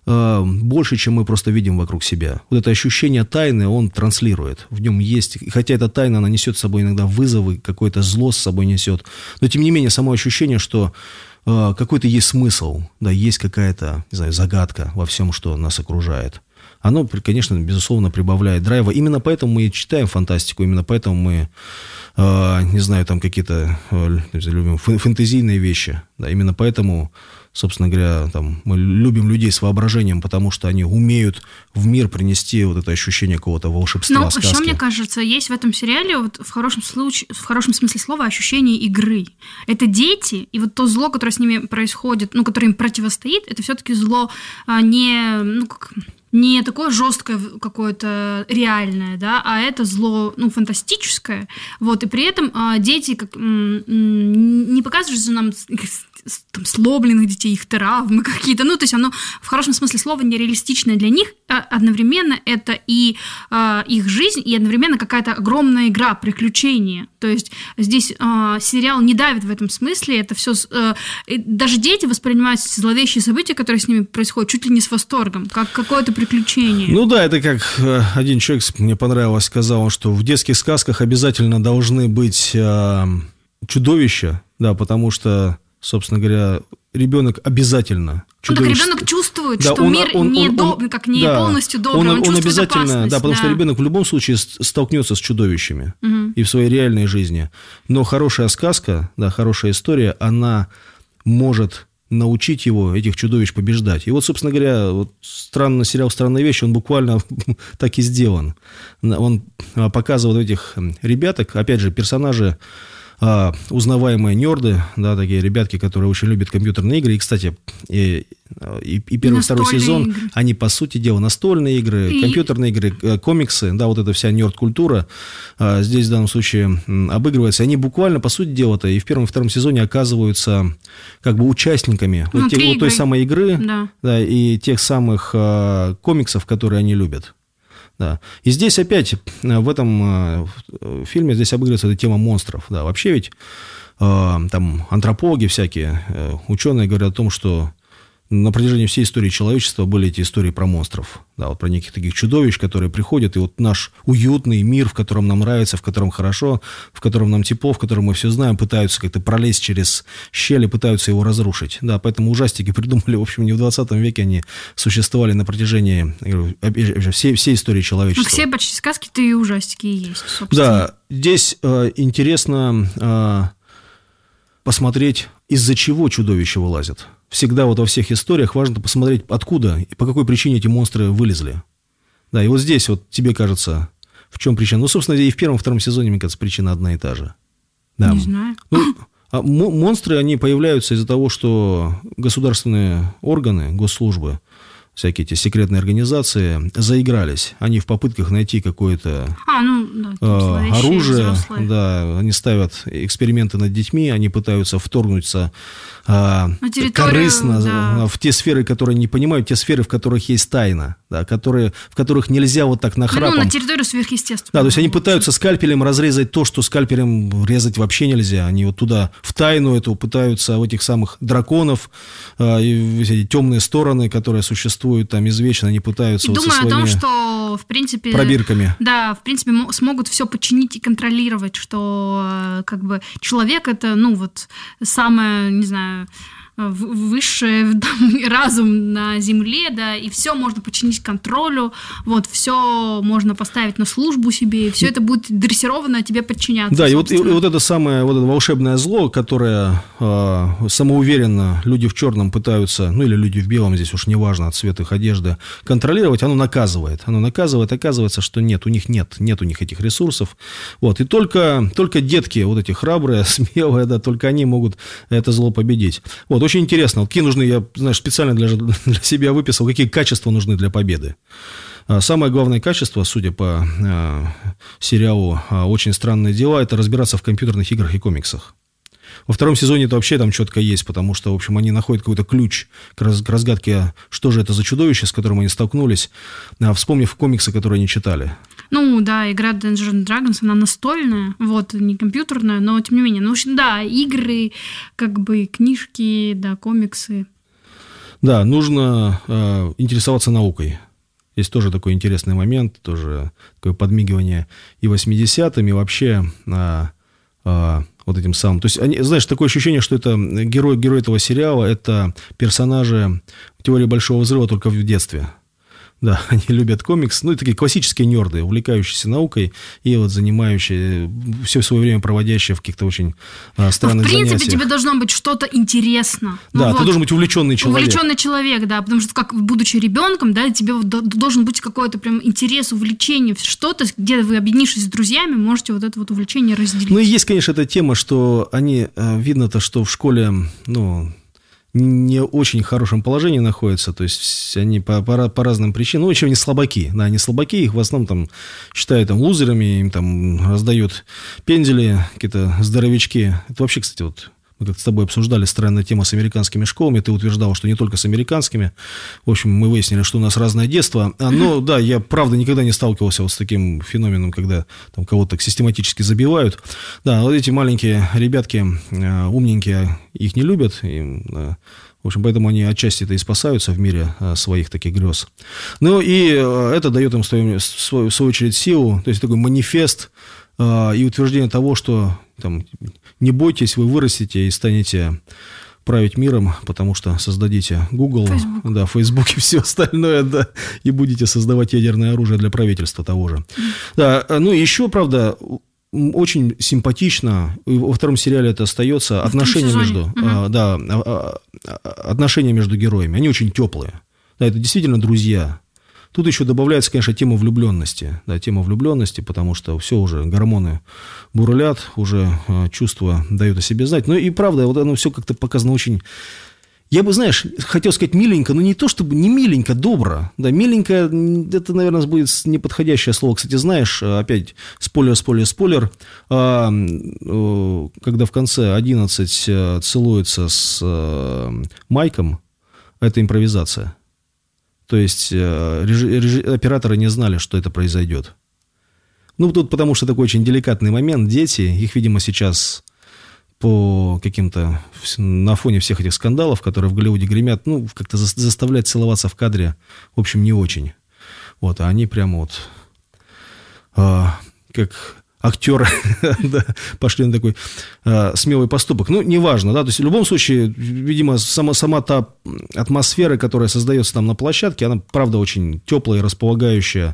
больше, чем мы просто видим вокруг себя. Вот это ощущение тайны он транслирует. В нем есть, хотя эта тайна, она несет с собой иногда вызовы, какое-то зло с собой несет. Но, тем не менее, само ощущение, что какой-то есть смысл, да, есть какая-то, не знаю, загадка во всем, что нас окружает. Оно, конечно, безусловно, прибавляет драйва. Именно поэтому мы читаем фантастику, именно поэтому мы, не знаю, там какие-то любим фэнтезийные вещи. Да, именно поэтому, собственно говоря, там, мы любим людей с воображением, потому что они умеют в мир принести вот это ощущение какого-то волшебства, сказки. Еще, мне кажется, есть в этом сериале вот в хорошем смысле слова ощущение игры. Это дети, и вот то зло, которое с ними происходит, ну, которое им противостоит, это все-таки зло не такое жесткое какое-то реальное, да, а это зло, фантастическое, вот, и при этом дети не показывают же нам там, сломленных детей, их травмы какие-то, то есть оно в хорошем смысле слова нереалистичное для них, одновременно это и их жизнь, и одновременно какая-то огромная игра, приключения, то есть здесь сериал не давит в этом смысле, это все, даже дети воспринимают зловещие события, которые с ними происходят, чуть ли не с восторгом, как какое-то приключение. Ну да, это как один человек, мне понравилось, сказал, что в детских сказках обязательно должны быть чудовища, да, потому что, собственно говоря, ребенок обязательно чудовище. Так ребенок чувствует, да, что мир не полностью добрый, он чувствует опасность. Да, потому что ребенок в любом случае столкнется с чудовищами и в своей реальной жизни. Но хорошая сказка, да, хорошая история, она может научить его этих чудовищ побеждать. И вот, собственно говоря, вот сериал «Странная вещь», он буквально так и сделан. Он показывает этих ребяток, опять же, персонажи, узнаваемые нерды, да, такие ребятки, которые очень любят компьютерные игры. И, кстати, и первый, и второй сезон, игры. Они, по сути дела, настольные игры, компьютерные игры, комиксы, да, вот эта вся нерд-культура здесь в данном случае обыгрывается. Они буквально, по сути дела-то, и в первом и втором сезоне оказываются как бы участниками вот той самой игры, да, и тех самых комиксов, которые они любят. Да. И здесь опять, в этом фильме, здесь обыгрывается эта тема монстров. Да. Вообще ведь там антропологи всякие, ученые говорят о том, что на протяжении всей истории человечества были эти истории про монстров. Да, вот про неких таких чудовищ, которые приходят, и вот наш уютный мир, в котором нам нравится, в котором хорошо, в котором нам тепло, в котором мы все знаем, пытаются как-то пролезть через щели, пытаются его разрушить. Да, поэтому ужастики придумали, в общем, не в 20 веке, они существовали на протяжении всей истории человечества. Все почти сказки-то и ужастики и есть, собственно. Да, здесь интересно посмотреть, из-за чего чудовища вылазят. Всегда вот во всех историях важно посмотреть, откуда и по какой причине эти монстры вылезли. Да, и вот здесь вот тебе кажется, в чем причина. Ну, собственно, и в первом, втором сезоне, мне кажется, причина одна и та же. Да. Не знаю. Монстры, они появляются из-за того, что государственные органы, госслужбы, всякие эти секретные организации заигрались. Они в попытках найти какое-то оружие. Да, они ставят эксперименты над детьми, они пытаются вторгнуться корыстно в те сферы, которые не понимают, те сферы, в которых есть тайна, да, в которых нельзя вот так нахрапом. На территорию сверхъестественного. Да, то есть они пытаются скальпелем разрезать то, что скальпелем резать вообще нельзя. Они вот туда, в тайну эту, пытаются в этих самых драконов, эти темные стороны, которые существуют там извечно, они пытаются вот со своими думаю о том, что, в принципе, пробирками. Да, в принципе, смогут все подчинить и контролировать, что как бы человек это, самое, не знаю, высший разум на Земле, да, и все можно подчинить контролю, вот, все можно поставить на службу себе, и все это будет дрессировано, а тебе подчиняться. Да, и вот это самое, вот это волшебное зло, которое самоуверенно люди в черном пытаются, или люди в белом, здесь уж неважно, от цвета их одежды, контролировать, оно наказывает, оказывается, что нет у них этих ресурсов, вот, и только детки, вот эти храбрые, смелые, да, только они могут это зло победить. Вот, очень интересно, какие нужны, я, специально для себя выписал, какие качества нужны для победы. Самое главное качество, судя по сериалу «Очень странные дела», это разбираться в компьютерных играх и комиксах. Во втором сезоне это вообще там четко есть, потому что, в общем, они находят какой-то ключ к разгадке, что же это за чудовище, с которым они столкнулись, вспомнив комиксы, которые они читали. Да, игра Dungeons & Dragons, она настольная, вот, не компьютерная, но тем не менее. В общем, да, игры, как бы, книжки, да, комиксы. Да, нужно интересоваться наукой. Есть тоже такой интересный момент, тоже такое подмигивание и 80-м, и вообще вот этим самым. То есть, знаешь, такое ощущение, что это герой этого сериала, это персонажи «Теории большого взрыва» только в детстве. Да, они любят комикс, ну, и такие классические нерды, увлекающиеся наукой и вот занимающие, все свое время проводящие в каких-то очень странных занятиях. В принципе, тебе должно быть что-то интересно. Да, ты должен быть увлеченный человек. Увлеченный человек, да, потому что, как будучи ребенком, да, тебе должен быть какой-то прям интерес, увлечение, что-то, где вы, объединившись с друзьями, можете вот это вот увлечение разделить. Ну, и есть, конечно, эта тема, что они, видно-то, что в школе, ну, не очень хорошем положении находятся, то есть они по разным причинам, ну, вообще они слабаки, да, они слабаки, их в основном там считают там лузерами, им там раздают пендели, какие-то здоровячки. Это вообще, кстати, вот мы как-то с тобой обсуждали странную тему с американскими школами, ты утверждал, что не только с американскими. В общем, мы выяснили, что у нас разное детство. Но да, я, правда, никогда не сталкивался вот с таким феноменом, когда там кого-то так систематически забивают. Да, вот эти маленькие ребятки, умненькие, их не любят. И, в общем, поэтому они отчасти-то и спасаются в мире своих таких грез. Ну, и это дает им, в свою очередь, силу, то есть такой манифест и утверждение того, что там, не бойтесь, вы вырастете и станете править миром, потому что создадите Google, Facebook и все остальное, да, и будете создавать ядерное оружие для правительства того же. Да, ну и еще, правда, очень симпатично, во втором сериале это остается, отношения между героями, они очень теплые. Да, это действительно друзья. Тут еще добавляется, конечно, тема влюбленности. Да, тема влюбленности, потому что все уже, гормоны бурлят, уже чувства дают о себе знать. Ну и правда, вот оно все как-то показано очень... Я бы, знаешь, хотел сказать миленько, но не то чтобы не миленько, добро. Да, миленько, это, наверное, будет неподходящее слово. Кстати, знаешь, опять спойлер. Когда в конце 11 целуется с Майком, это импровизация. То есть операторы не знали, что это произойдет. Ну, тут потому что такой очень деликатный момент. Дети, их, видимо, сейчас по каким-то, на фоне всех этих скандалов, которые в Голливуде гремят, ну, как-то заставлять целоваться в кадре, в общем, не очень. Вот, а они прямо вот, как... актеры да, пошли на такой смелый поступок. Ну, неважно, да, то есть в любом случае, видимо, сама та атмосфера, которая создается там на площадке, она, правда, очень теплая и располагающая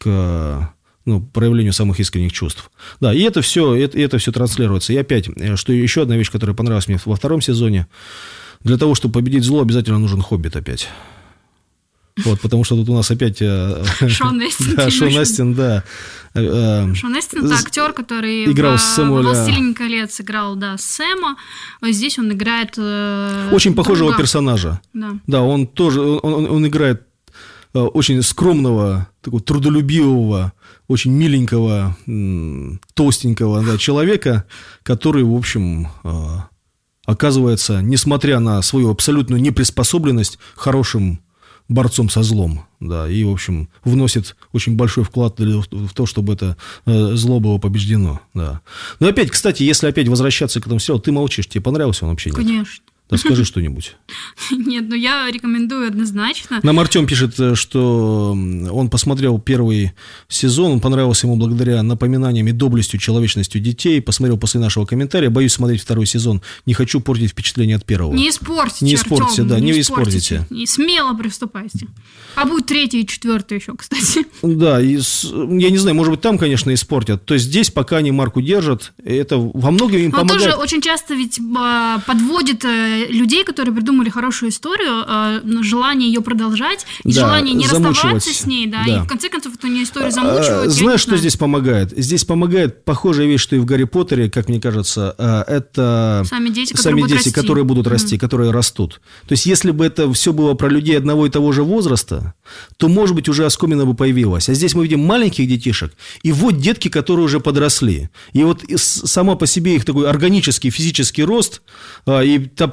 к проявлению самых искренних чувств. Да, и это все транслируется. И опять, что еще одна вещь, которая понравилась мне во втором сезоне, для того, чтобы победить зло, обязательно нужен хоббит опять. Вот, потому что тут у нас опять... Шон Эстин. Да, Шон Эстин, да. Шон Эстин – это актер, который играл в «Властелине колец» играл, да, Сэма. А здесь он играет очень похожего персонажа. Да, он тоже, он играет очень скромного, такого трудолюбивого, очень миленького, толстенького, да, человека, который, в общем... оказывается, несмотря на свою абсолютную неприспособленность, хорошим борцом со злом, да, и, в общем, вносит очень большой вклад в то, чтобы это зло было побеждено, да. Но опять, кстати, если опять возвращаться к этому сериалу, ты молчишь, тебе понравился он вообще? Нет? Конечно. Да скажи что-нибудь. Нет, ну я рекомендую однозначно. Нам Артем пишет, что он посмотрел первый сезон, он понравился ему благодаря напоминаниям и доблестью, человечностью детей. Посмотрел после нашего комментария. Боюсь смотреть второй сезон. Не хочу портить впечатление от первого. Не испортите, не испортите, Артем, да, не испортите. И смело приступайте. А будет третий и четвертый еще, кстати. Да, я не знаю, может быть, там, конечно, испортят. То есть здесь пока они марку держат, это во многом им помогает. Но тоже очень часто ведь подводит людей, которые придумали хорошую историю, желание ее продолжать, и желание не расставаться с ней, да, и в конце концов эту историю замучивают. Знаешь, что здесь помогает? Здесь помогает похожая вещь, что и в «Гарри Поттере», как мне кажется, это сами дети, которые будут расти, которые растут. То есть, если бы это все было про людей одного и того же возраста, то, может быть, уже оскомина бы появилась. А здесь мы видим маленьких детишек, и вот детки, которые уже подросли. И вот сама по себе их такой органический физический рост, и та проблема,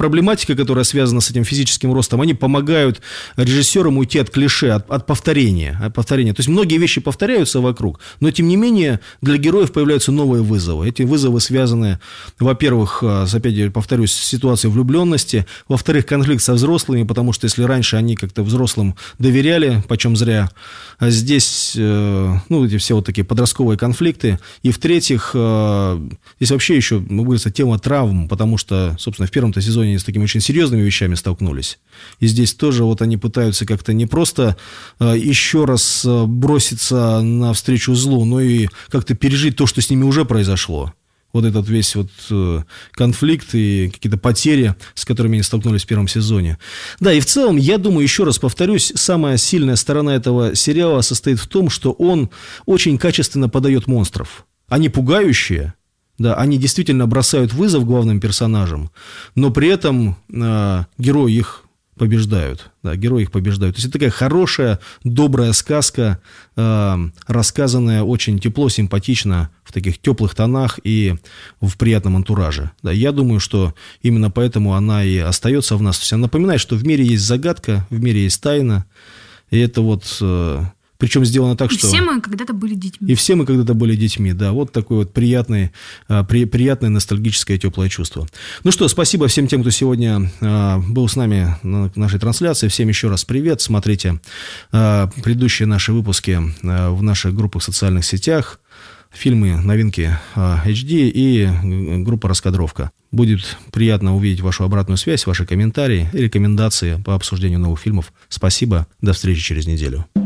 проблематика, которая связана с этим физическим ростом, они помогают режиссерам уйти от клише, от повторения. То есть многие вещи повторяются вокруг, но тем не менее для героев появляются новые вызовы. Эти вызовы связаны, во-первых, опять повторюсь, с ситуацией влюбленности, во-вторых, конфликт со взрослыми, потому что если раньше они как-то взрослым доверяли, почем зря, а здесь, эти все вот такие подростковые конфликты, и в-третьих, здесь вообще еще, говорится, тема травм, потому что, собственно, в первом-то сезоне они с такими очень серьезными вещами столкнулись, и здесь тоже вот они пытаются как-то не просто еще раз броситься навстречу злу, но и как-то пережить то, что с ними уже произошло. Вот этот весь вот конфликт и какие-то потери, с которыми они столкнулись в первом сезоне. Да, и в целом, я думаю, еще раз повторюсь, самая сильная сторона этого сериала состоит в том, что он очень качественно подает монстров. Они пугающие, да, они действительно бросают вызов главным персонажам, но при этом герои их побеждают. Да, герои их побеждают. То есть это такая хорошая, добрая сказка, рассказанная очень тепло, симпатично, в таких теплых тонах и в приятном антураже. Да, я думаю, что именно поэтому она и остается в нас. То есть она напоминает, что в мире есть загадка, в мире есть тайна. И это вот... Причем сделано так, что... И все мы когда-то были детьми. И все мы когда-то были детьми, да. Вот такое вот приятное ностальгическое теплое чувство. Ну что, спасибо всем тем, кто сегодня был с нами на нашей трансляции. Всем еще раз привет. Смотрите предыдущие наши выпуски в наших группах в социальных сетях. Фильмы, новинки HD и группа «Раскадровка». Будет приятно увидеть вашу обратную связь, ваши комментарии и рекомендации по обсуждению новых фильмов. Спасибо. До встречи через неделю.